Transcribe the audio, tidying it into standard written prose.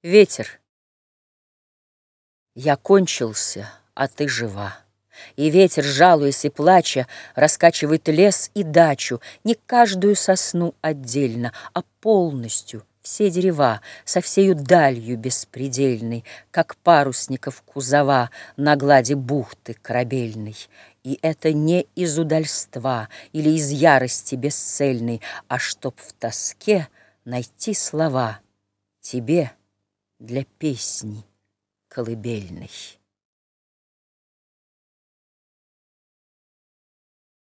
Ветер. Я кончился, а ты жива. И ветер, жалуясь и плача, раскачивает лес и дачу, не каждую сосну отдельно, а полностью все дерева, со всею далью беспредельной, как парусников кузова на глади бухты корабельной. И это не из удальства или из ярости бесцельной, а чтоб в тоске найти слова тебе для песни колыбельной.